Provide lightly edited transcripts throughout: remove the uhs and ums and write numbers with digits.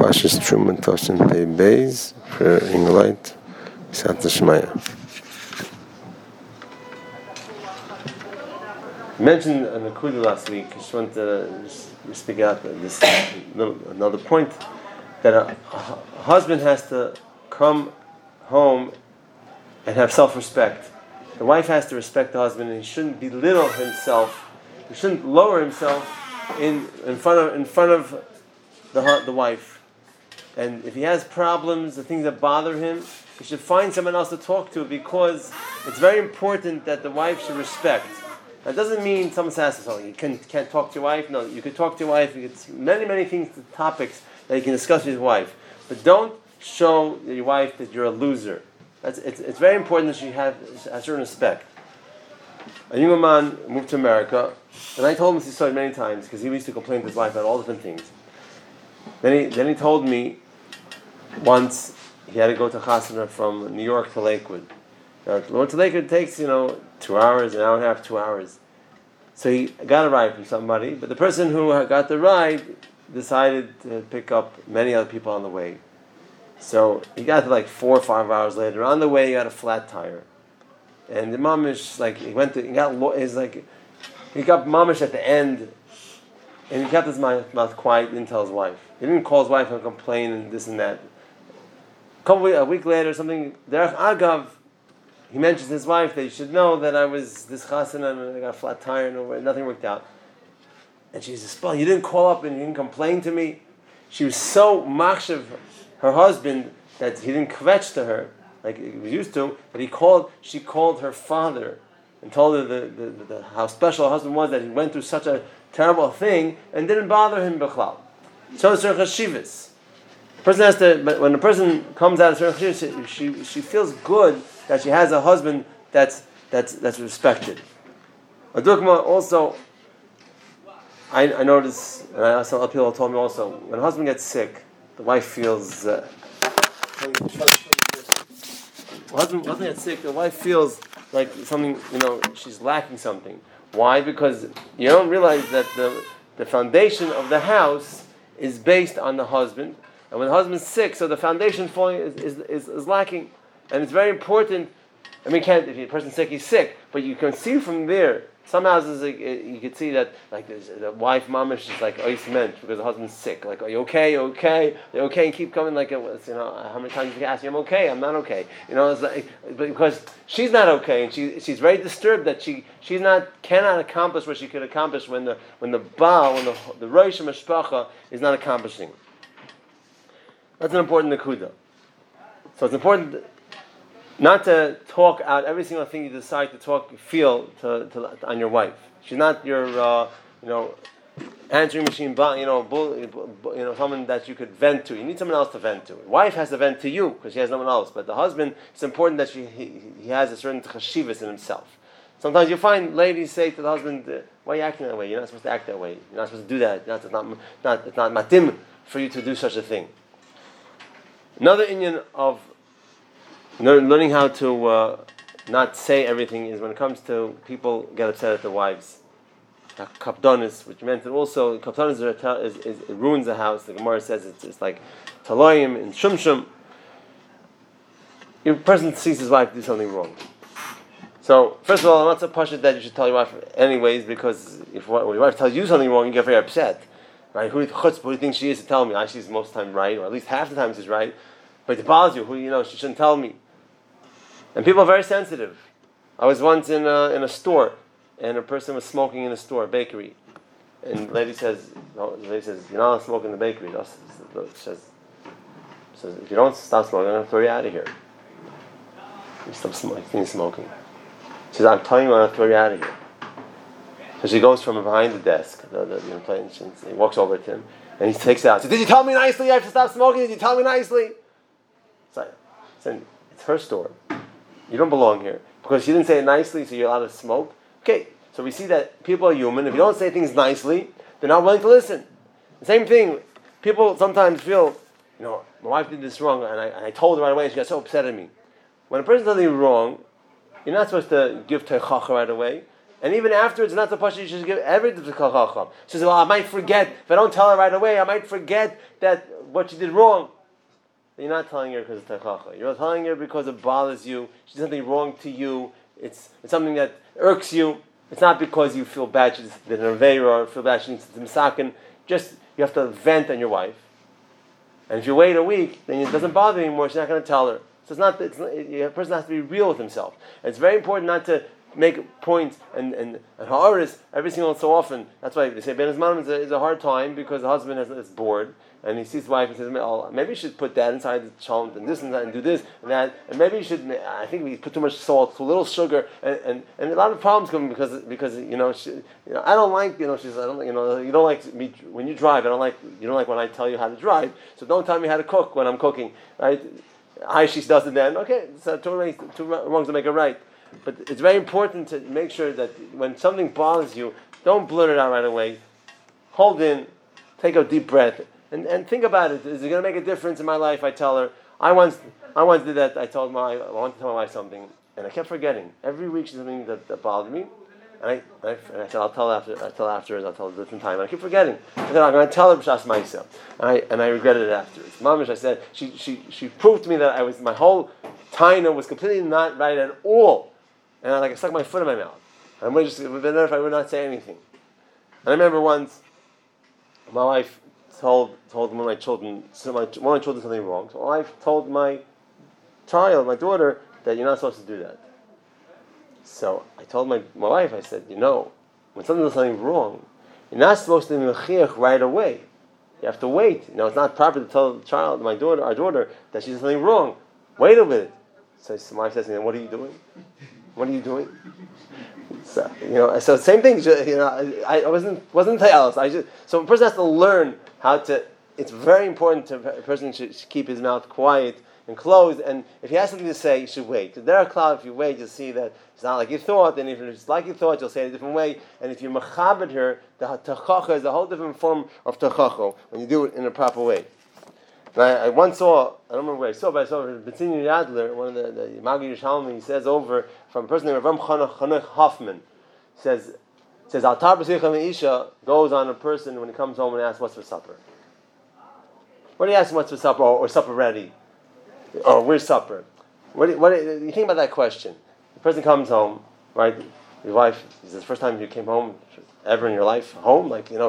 Pashas Truman Toshin Pei Beis for Inglite Sata Shmaya. We mentioned an Akuda last week. I just want to speak out this another point that a husband has to come home and have self-respect. The wife has to respect the husband, and he shouldn't belittle himself. He shouldn't lower himself in front of the wife. And if he has problems, the things that bother him, he should find someone else to talk to, because it's very important that the wife should respect. That doesn't mean someone says, "Oh, you can't talk to your wife." No, you can talk to your wife. It's many things, topics that you can discuss with your wife. But don't show your wife that you're a loser. It's very important that she has a certain respect. A young man moved to America, and I told him this story many times because he used to complain to his wife about all different things. Then he told me once he had to go to Chasana from New York to Lakewood. Now, going to Lakewood takes 2 hours, an hour and a half, 2 hours. So he got a ride from somebody, but the person who got the ride decided to pick up many other people on the way. So he got to 4 or 5 hours later. On the way, he got a flat tire, and the mamish he got mamish at the end, and he kept his mouth quiet. Didn't tell his wife. He didn't call his wife and complain and this and that. A week later, something derech agav, he mentions to his wife that you should know that I was this chasana and I got a flat tire and nothing worked out. And she says, "Well, you didn't call up and you didn't complain to me." She was so machshav her husband that he didn't kvetch to her like he was used to, but she called her father and told her how special her husband was, that he went through such a terrible thing and didn't bother him b'chlal. So it's her chashivas. Person has to, but when a person comes out of certain chashivas, she feels good that she has a husband that's respected. A dukma also, I notice, and some other people told me also, when a husband gets sick, the wife feels. Husband gets sick, the wife feels like something, she's lacking something. Why? Because you don't realize that the foundation of the house is based on the husband, and when the husband's sick, so the foundation falling is lacking, and it's very important. I mean, if a person's sick, he's sick, but you can see from there. Some houses you can see that the wife mamish is ois mensch because the husband's sick. Are you okay? You okay? They're okay, and keep coming how many times you can ask me, I'm okay, I'm not okay. But because she's not okay, and she's very disturbed that she cannot accomplish what she could accomplish when the Baal, when the Rosh Mishpacha is not accomplishing. That's an important nakuda. So it's important not to talk out every single thing you decide to feel on your wife. She's not your, answering machine, someone that you could vent to. You need someone else to vent to. Wife has to vent to you because she has no one else. But the husband, it's important that he has a certain chashivas in himself. Sometimes you find ladies say to the husband, "Why are you acting that way? You're not supposed to act that way. You're not supposed to do that. It's not matim for you to do such a thing." Another inyan of learning how to not say everything is when it comes to people get upset at their wives. Kapdonis, which meant that also kapdonis it ruins the house. The Gemara says it's like taloyim and shumshum. If a person sees his wife do something wrong. So first of all, I'm not so pushy that you should tell your wife anyways, because when your wife tells you something wrong, you get very upset. Right? Who do you think she is to tell me? She's most of the time right, or at least half the time she's right. But it bothers you. She shouldn't tell me. And people are very sensitive. I was once in a store, and a person was smoking in a store, a bakery. And the lady says, "You're not allowed to smoke in the bakery." She says, "If you don't stop smoking, I'm going to throw you out of here." You stop smoking. She says, "I'm telling you, I'm going to throw you out of here." So she goes from behind the desk, she walks over to him, and he takes it out. She says, "Did you tell me nicely I have to stop smoking? Did you tell me nicely?" It's her store. You don't belong here. Because she didn't say it nicely, so you're allowed to smoke. Okay, so we see that people are human. If you don't say things nicely, they're not willing to listen. The same thing, people sometimes feel, my wife did this wrong, and I told her right away, and she got so upset at me. When a person does something wrong, you're not supposed to give techacha right away, And even afterwards, it's not so pashut you should give everything to Chacham. She says, well, I might forget. If I don't tell her right away, I might forget that what she did wrong. You're not telling her because it's Techacha. You're telling her because it bothers you. She did something wrong to you. It's something that irks you. It's not because you feel bad she did an aveira or feel bad she needs to misaken. Just, you have to vent on your wife. And if you wait a week, then it doesn't bother you anymore. She's not going to tell her. So a person has to be real with himself. And it's very important not to make points and ha'aris every single so often. That's why they say Ben Azmanim is a hard time because the husband is bored and he sees the wife and says, oh, maybe you should put that inside the cholent and this and that and do this and that, and maybe you should. I think we put too much salt, too little sugar, and a lot of problems come because I don't like she's I don't you don't like me when you drive. You don't like when I tell you how to drive. So don't tell me how to cook when I'm cooking, right? She does it then. Okay, so two wrongs to make it right. But it's very important to make sure that when something bothers you, don't blurt it out right away. Hold in, take a deep breath, and think about it. Is it going to make a difference in my life? I tell her. I once did that. I wanted to tell my wife something, and I kept forgetting. Every week she did something that bothered me, and I said, I'll tell afterwards. I'll tell a different time. And I keep forgetting. I said, I'm going to tell her b'shas ma'isa, and I regretted it afterwards. Mamish, I said, she proved to me that my whole taina was completely not right at all. And I stuck my foot in my mouth. I would just been there if I would not say anything. And I remember once, my wife told one of my children something wrong. So my wife told my daughter, that you're not supposed to do that. So I told my wife, I said, when someone does something wrong, you're not supposed to be mechiach right away. You have to wait. It's not proper to tell our daughter, that she did something wrong. Wait a minute. So my wife says to me, what are you doing? What are you doing? So same thing. I wasn't else. So a person has to learn how to. It's very important to a person should keep his mouth quiet and closed. And if he has something to say, he should wait. There are clouds. If you wait, you'll see that it's not like you thought. And if it's like you thought, you'll say it a different way. And if you machabed her, the tachacha is a whole different form of tachacha when you do it in a proper way. And I once saw, I don't remember where I saw, but I saw Betzini Yadler, one of the Magi Yerushalmi, he says over from a person named Rav Chanuk Hoffman, says Altar B'Sicha Isha goes on a person when he comes home and asks what's for supper. What do you ask him what's for supper or supper ready? Or where's supper? What do you think about that question? The person comes home, right? His wife, this is the first time you came home ever in your life, home,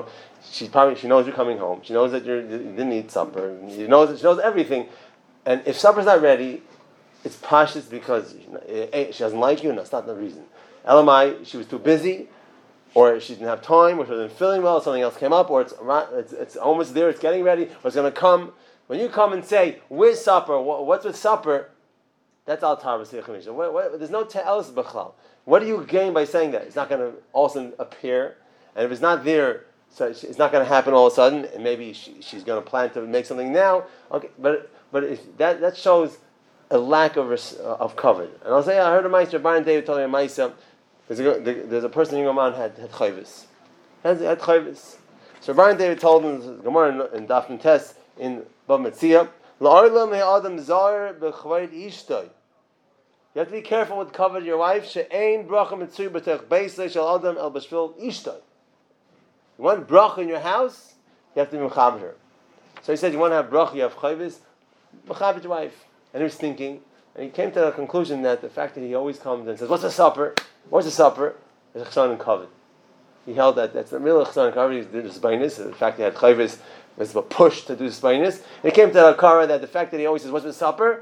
she knows you're coming home. She knows that you didn't eat supper. She knows everything. And if supper's not ready, it's pashas because she doesn't like you. No, it's not the reason. LMI, she was too busy, or she didn't have time, or she wasn't feeling well, something else came up, or it's almost there, it's getting ready, or it's going to come. When you come and say, where's supper? What's with supper? That's al-tar b'sicha. There's no te'elis b'chlal. What do you gain by saying that? It's not going to all of a sudden appear. And if it's not there, so it's not going to happen all of a sudden. And maybe she's going to plan to make something now. Okay, but if that shows a lack of cover. And I'll say, I heard a Meister, Baron David told me a Meister, there's a person in Yoman had chayvis. Had chayvis. So Baron David told him, Gemara in Daf Tes in Bava Metzia, La'arla me adam zar b'chvayit ishtay. You have to be careful with cover your wife. She'ein bracha mitzui b'tech beisay shel adam el b'shvil ishtay. You want bracha in your house, you have to be mechaber her. So he said, you want to have bracha, you have chayvis, mechaber your wife. And he was thinking, and he came to the conclusion that the fact that he always comes and says, what's the supper? What's the supper? Is a chsan and covet. He held that's the real chsan and covet. He did the zbainis. The fact that he had chayvis was a push to do the zbainis. And he came to the akara that the fact that he always says, what's the supper?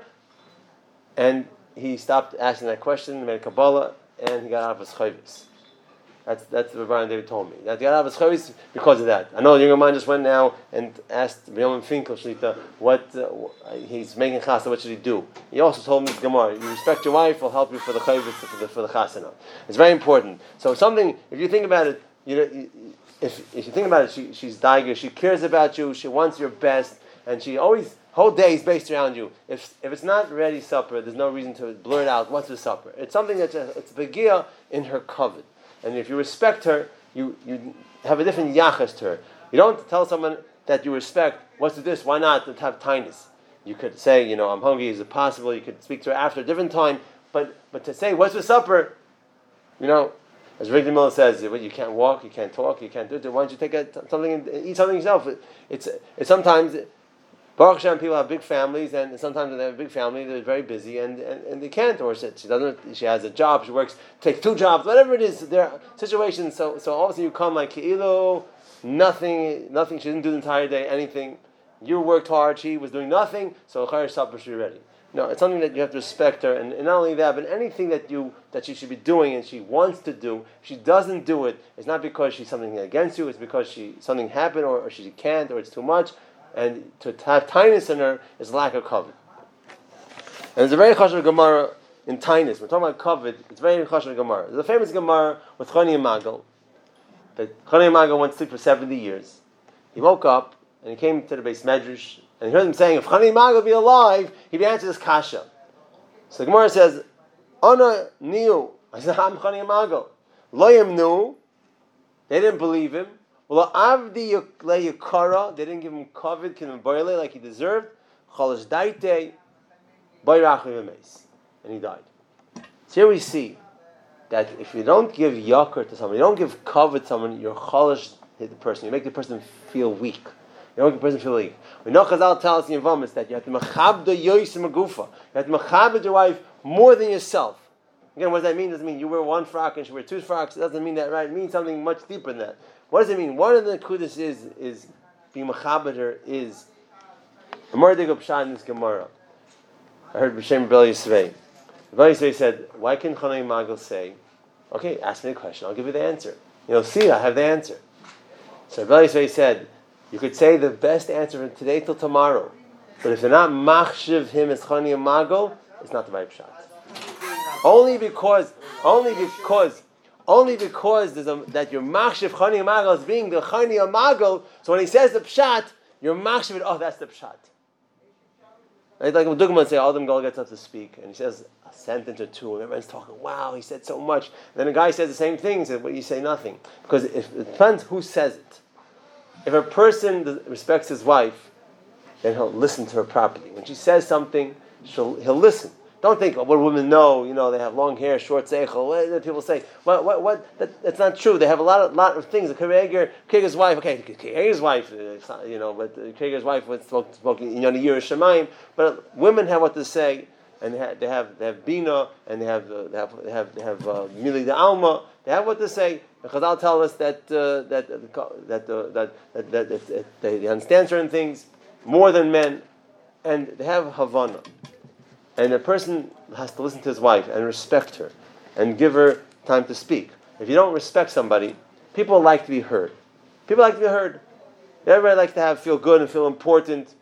And he stopped asking that question, made a Kabbalah, and he got out of his chayvis. That's what Brian David told me. That he got out of his chayvis because of that. I know the younger man just went now and asked B'yom Finkel Shlita what he's making chasana. What should he do? He also told me Gemara, you respect your wife, will help you for the chayvis for the chasana. It's very important. So something, if you think about it, if you think about it, she's daiger, she cares about you, she wants your best, and she always. Whole day is based around you. If it's not ready supper, there's no reason to blurt out what's the supper. It's something it's a begia in her covet. And if you respect her, you have a different yachas to her. You don't tell someone that you respect, what's this, why not, to have tinus. You could say, I'm hungry, is it possible? You could speak to her after a different time. But to say, what's the supper? As Rick Miller says, you can't walk, you can't talk, you can't do it. Why don't you take something and eat something yourself? It's sometimes, Baruch Hashem, people have big families, and sometimes when they have a big family, they're very busy, and they can't, or she has a job, she takes 2 jobs, whatever it is, there are situations, so obviously you come like Ke'ilu, nothing, she didn't do the entire day, anything. You worked hard, she was doing nothing, so Chayyar Supper should be ready. No, it's something that you have to respect her, and not only that, but anything that she should be doing and she wants to do, if she doesn't do it, it's not because she's something against you, it's because something happened, or she can't, or it's too much, and to have tinus in her is lack of covet. And there's a very chashuv Gemara in tinus. We're talking about covet, it's very chashuv Gemara. There's a famous Gemara with Chani and Magal, that Chani and Magal went to sleep for 70 years. He woke up, and he came to the Beis Medrash, and he heard them saying, if Chani Magal would be alive, he'd be answered this kasha. So the Gemara says, Ana niu. I said, I'm Chani Magal. Lo yemnu. They didn't believe him. Well, avdi yekara. They didn't give him covet, like he deserved. Chalash daite. Bayrach v'meis. And he died. So here we see that if you don't give yakar to someone, you don't give covet to someone, you're chalash the person. You make the person feel weak. You don't make the person feel weak. We know Chazal tells us in Yevamos that you have to mechabda yoysim agufa. You have to mechabda your wife more than yourself. Again, what does that mean? It doesn't mean you wear 1 frock and she wears 2 frocks. It doesn't mean that, right? It means something much deeper than that. What does it mean? One of the kudas is being mechabda her is a Mordig Pshat in this Gemara. I heard B'Shem Bel Yisvei. Bel Yisvei said, why can Chanei Magal say, okay, ask me a question, I'll give you the answer. See, I have the answer. So Bel Yisvei said, you could say the best answer from today till tomorrow, but if you're not machshiv him as Chani Magal, it's not the right pshat. Only because that you're machshiv Chani Magal as being the Chani Magal. So when he says the pshat, you're machshiv it. Oh, that's the pshat. Like when Dugman say, Adam Gal gets up to speak, and he says a sentence or two, and everyone's talking, wow, he said so much. And then a guy says the same thing, he says, well, you say nothing. Because it depends who says it. If a person respects his wife, then he'll listen to her properly. When she says something, he'll listen. Don't think, what women know, they have long hair, short seichel. People say, that's not true. They have a lot of things. Krieger's wife, Krieger's wife, but Krieger's wife was spoken in Yonah Shemayim. But women have what to say, and they have bina, and they have mili de alma. They have what to say. And Chazal tell us that they understand certain things more than men, and they have havana. And a person has to listen to his wife and respect her and give her time to speak. If you don't respect somebody, people like to be heard. Everybody likes to feel good and feel important.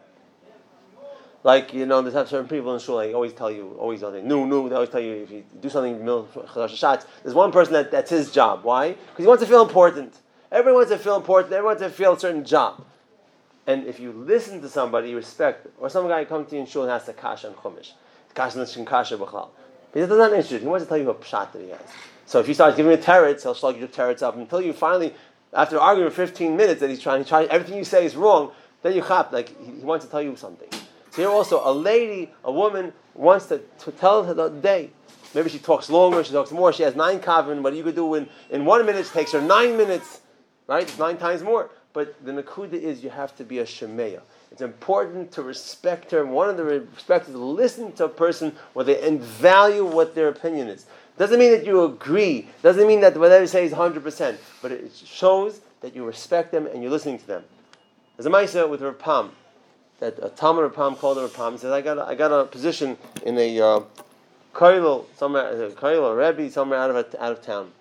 Like, there's certain people in shul, they always tell you, no, they always tell you if you do something in the middle of Chadash Hashatz, there's one person that's his job. Why? Because he wants to feel important. Everybody wants to feel important. Everyone wants to feel a certain job. And if you listen to somebody, you respect it. Or some guy comes to you in shul and asks a kasha on Chumash. Kasha b'chlal. He's not interested. He wants to tell you a pshat that he has. So if you start giving him teretz, he'll slug your teretz up until you finally, after arguing for 15 minutes that he's trying, everything you say is wrong, then you chap, like he wants to tell you something. So here also, a woman wants to tell her the day. Maybe she talks longer, she talks more, she has 9 kavim, what you could do in 1 minute, it takes her 9 minutes, right? It's 9 times more. But the nakuda is you have to be a shemeya. It's important to respect her. One of the respect is to listen to a person and value what their opinion is. Doesn't mean that you agree. Doesn't mean that whatever you say is 100%. But it shows that you respect them and you're listening to them. There's a ma'aseh with Rav Pam, that a Talmud Rav Pam called Rav Pam. He says, I got a position in a kollel somewhere, a rebbe somewhere out of town.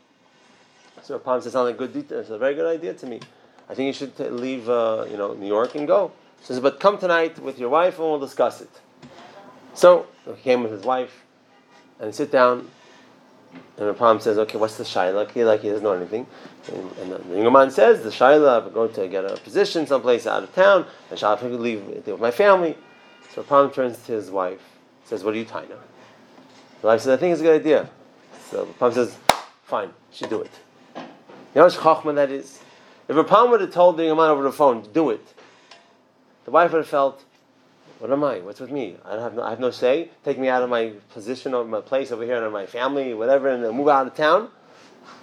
So Rav Pam says, sounds like it's a very good idea to me. I think you should leave, New York and go. He says, but come tonight with your wife and we'll discuss it. So he came with his wife and sit down. And the Pam says, okay, what's the shayla? He doesn't know anything. And the younger man says, the shayla, I'm going to get a position someplace out of town, and shall I leave with my family? So Pam turns to his wife, says, what are you tying up? The wife says, I think it's a good idea. So Pam says, fine, you should do it. You know how much chachma that is? If a Pam would have told the young man over the phone, do it, the wife would have felt, what am I? What's with me? I have no say. Take me out of my position or my place over here and my family, whatever, and move out of town.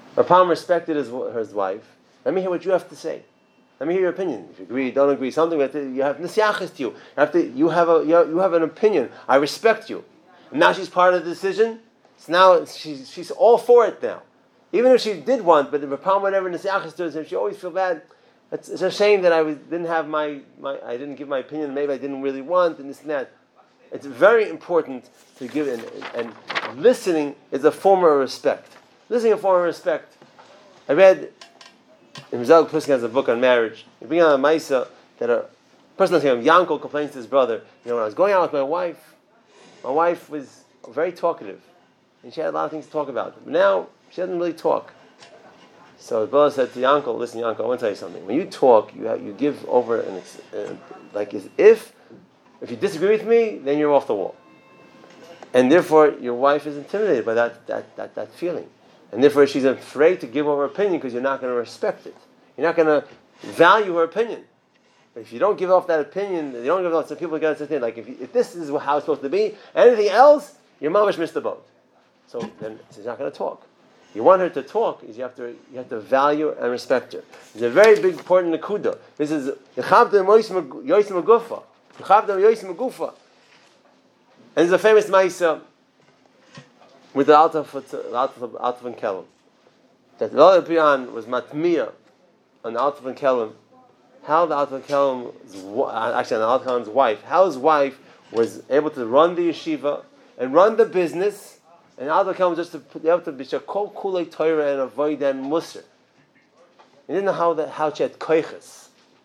Rav Palm respected his wife. Let me hear what you have to say. Let me hear your opinion. If you agree, don't agree, something like that, you have nesiachas to you. You have an opinion. I respect you. And now she's part of the decision. So now she's all for it now. Even if she did want, but the Rav Palm whenever nesiachas to her, she always feel bad. It's a shame that I didn't have I didn't give my opinion. Maybe I didn't really want, and this and that. It's very important to give, and listening is a form of respect. Listening is a form of respect. I read. Rizal Puskin has a book on marriage. He brings out a Maisa that a person named Yankel complains to his brother. When I was going out with my wife was very talkative, and she had a lot of things to talk about. But now she doesn't really talk. So his brother said to Yankel, "Listen, Yankel, I want to tell you something. When you talk, you give over like as if you disagree with me, then you're off the wall, and therefore your wife is intimidated by that feeling." And therefore she's afraid to give over her opinion because you're not going to respect it. You're not going to value her opinion. If you don't give off that opinion, you don't give off, so people are going to say, like, if this is how it's supposed to be, anything else, your mamash missed the boat. So then she's not going to talk. You want her to talk, is you have to value and respect her. It's a very big important nekuda. This is Yechavdem Yosim Agufa. Yechavdem Yosim Agufa. And there's a famous Maisa with the Alta von Kelm, that Rabbi Pian was matmiya on the Alta von Kelm, how the Alta von Kelm, actually on the Alta von Kelm's wife, how his wife was able to run the yeshiva and run the business, and Alta von Kelm just to be able to be shakol kulei Torah and avoid and musar. He didn't know how she had koiches.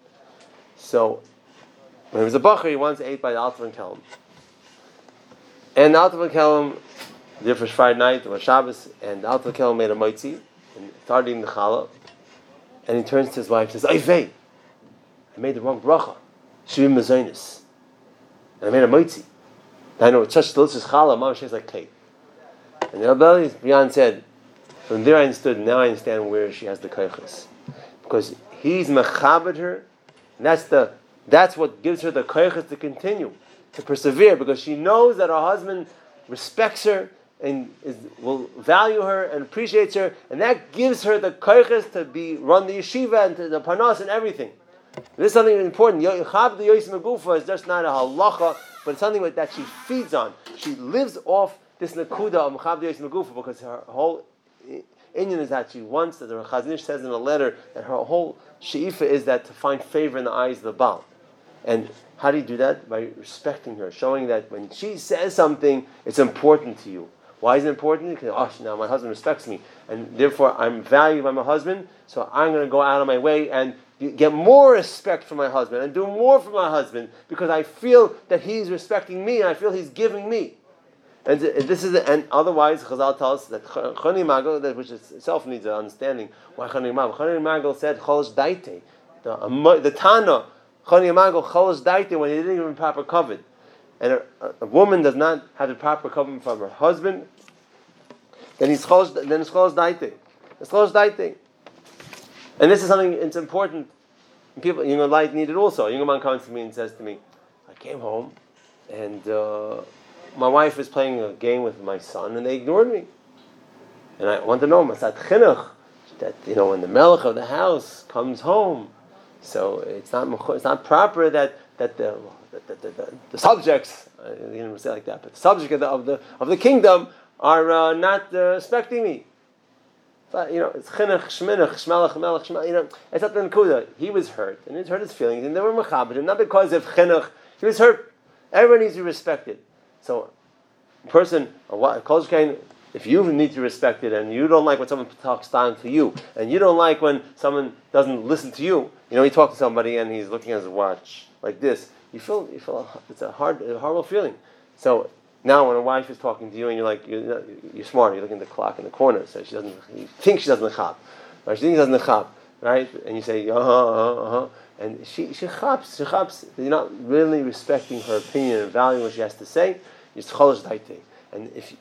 So when he was a bacher, he once ate by the Alta von Kelm, and the Alta von Kelm. The first Friday night, it was Shabbos, and the Alta Kelm made a moitzi, and started eating the challah, and he turns to his wife and says, "Oivei, I made the wrong bracha, shivim mezainis, and I made a moitzi. I know it's such delicious challah, mama tastes like cake." And the Rabbi Bian said, "From there I understood. Now I understand where she has the koiches, because he's mechabed her, and that's what gives her the koiches to continue, to persevere, because she knows that her husband respects her." And will value her and appreciates her, and that gives her the koiches to run the yeshiva and to the parnas and everything. This is something important. Chav the Yosim Agufa is just not a halacha, but it's something that she feeds on. She lives off this nekuda of Chav the Yosim Agufa because her whole inyan is that she wants, that the Chazon Ish says in a letter, that her whole she'ifa is that to find favor in the eyes of the Baal. And how do you do that? By respecting her, showing that when she says something, it's important to you. Why is it important? Because now my husband respects me, and therefore I'm valued by my husband, so I'm going to go out of my way and get more respect for my husband and do more for my husband because I feel that he's respecting me and I feel he's giving me. And this is, and otherwise Chazal tells us that Choni Magel, which itself needs an understanding. Why Choni Magel? Choni Magel said Cholosh Daite, the Tana Choni Magel Cholosh Daite when he didn't even proper covet. And a woman does not have the proper covering from her husband, then it's Cholosh Daite. It's Cholosh Daite. And this is something, it's important. People, light need it also. A young man comes to me and says to me, "I came home and my wife is playing a game with my son and they ignored me. And I want to know, Masat Chinuch, that, when the melech of the house comes home, so it's not proper that the subjects, I didn't say it like that, but the subject of the kingdom are not respecting me." But, it's chinuch, shminuch, shmelach, melech, shmelach, it's not the nekuda. He was hurt, and it hurt his feelings, and they were mechabed him, not because of chinuch. He was hurt. Everyone needs to be respected. So, a person, if you need to respect it, and you don't like when someone talks down to you, and you don't like when someone doesn't listen to you, you talk to somebody and he's looking at his watch like this, you feel it's a horrible feeling. So now when a wife is talking to you and you're smart, you're looking at the clock in the corner, so you think she doesn't nechab, right? She thinks she doesn't nechab, right? And you say and she chaps. You're not really respecting her opinion and valuing what she has to say. It's cholosh daite. And if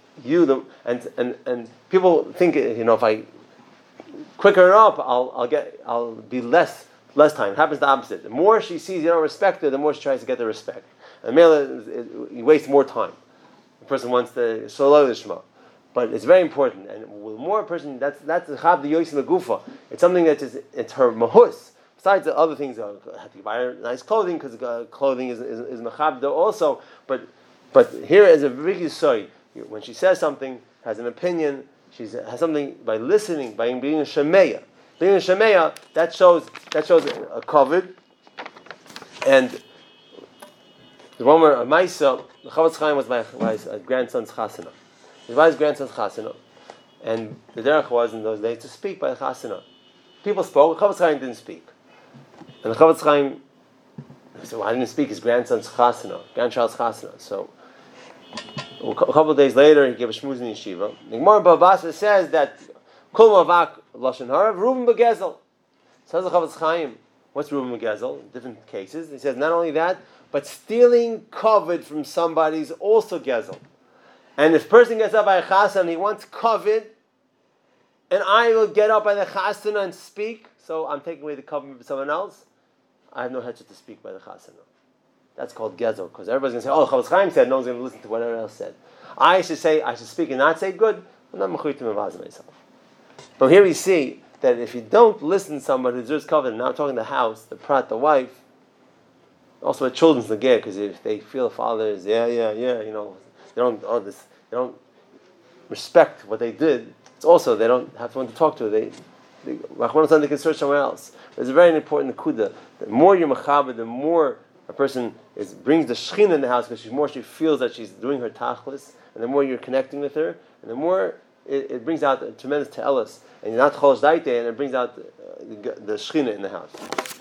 and people think, if I quicken her up, I'll be less time. It happens the opposite. The more she sees you don't respect her, the more she tries to get the respect. And you waste more time. The person wants to shalom lishma. But it's very important, and with more a person, that's the chab the yois in the gufa. It's something that is it's her mahus. Besides the other things, have to buy her nice clothing because clothing is mechabda also. But here is a big yisoy. When she says something, has an opinion, she has something by listening, by being a shemeya. Being a shemeya, that shows a covet. And the one where Maisa, the Chavetz Chaim was my grandson's chasana. His wife's grandson's chasana, and the derech was in those days to speak by the chasana. People spoke. Chavetz Chaim didn't speak, and the Chavetz Chaim said, "Well, I didn't speak his grandson's chasana, grandchild's chasana." So a couple of days later, he gave a shmuz in yeshiva. The Gemara Bava Basra says that kol mavak lashon hara Reuben begezel. Says the Chavetz Chaim, what's Reuben begezel? Different cases. He says not only that, but stealing covet from somebody is also gezel. And if a person gets up by a chasana and he wants covet, and I will get up by the chasana and speak, so I'm taking away the covet from someone else, I have no headshot to speak by the chasana. That's called gezel, because everybody's going to say, oh, Chavetz Chaim said, no one's going to listen to whatever else said. I should speak and not say good, I'm not mechuy to mevaz myself. But here we see that if you don't listen to somebody who deserves covet, now I'm talking the house, the prat, the wife, also a children's negeh, because if they feel the father is, they don't respect what they did. It's also they don't have someone to talk to. They can search somewhere else. It's a very important kuda. The more you're mechaber, the more a person brings the shechina in the house, because she feels that she's doing her tachlis, and the more you're connecting with her, and the more it brings out a tremendous te'elis, and you're not chol daite, and it brings out the shechina in the house.